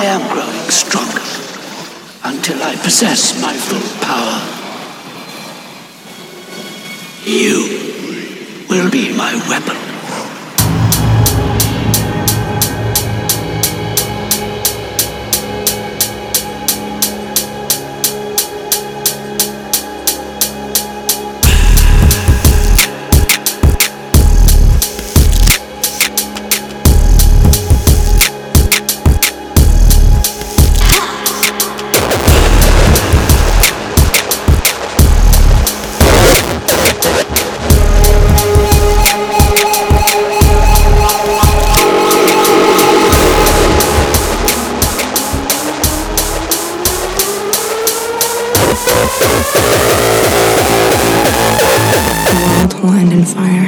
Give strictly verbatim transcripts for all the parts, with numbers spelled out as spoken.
I am growing stronger until I possess my full power. You will be my weapon. Will end in fire.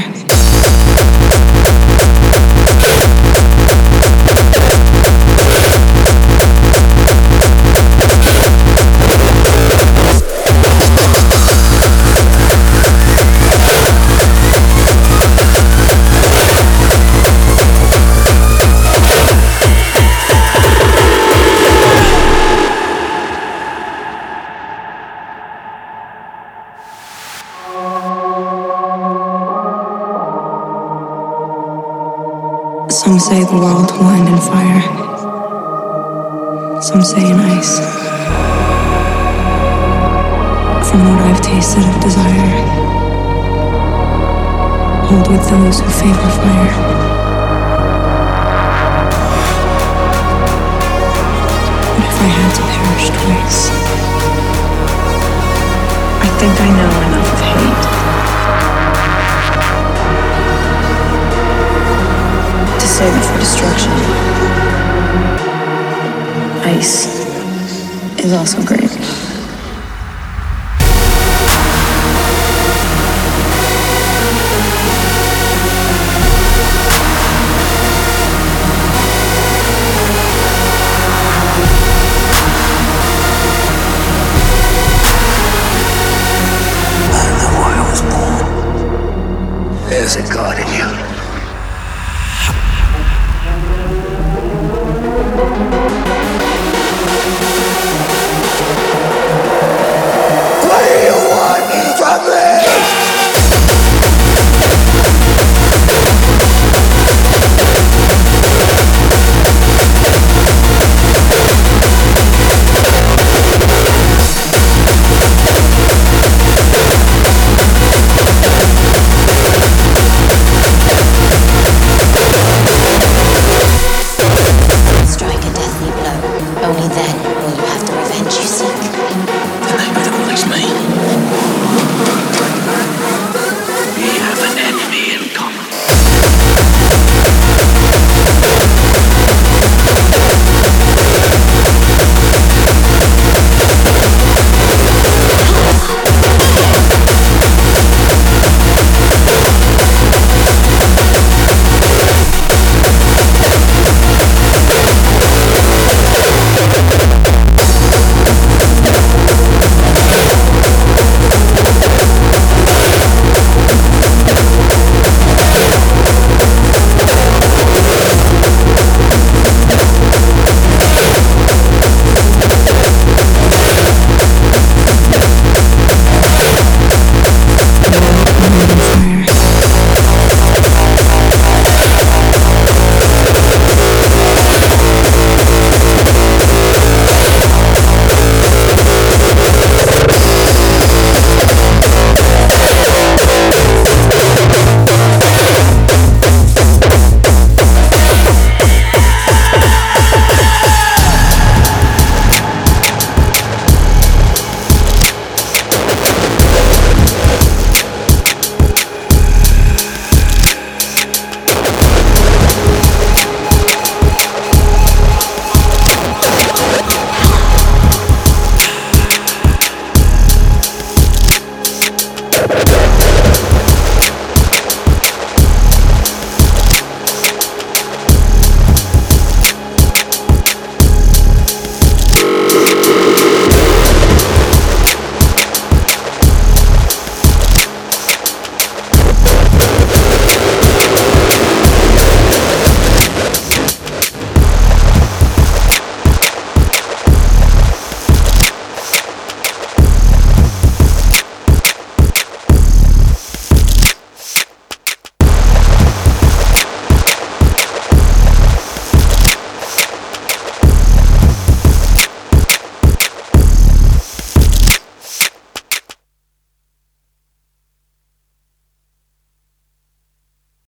Some say the world will end in fire. Some say in ice. From what I've tasted of desire, hold with those who favor fire. But if I had to perish twice, I think I know enough of hate to save it for destruction. Ice is also great.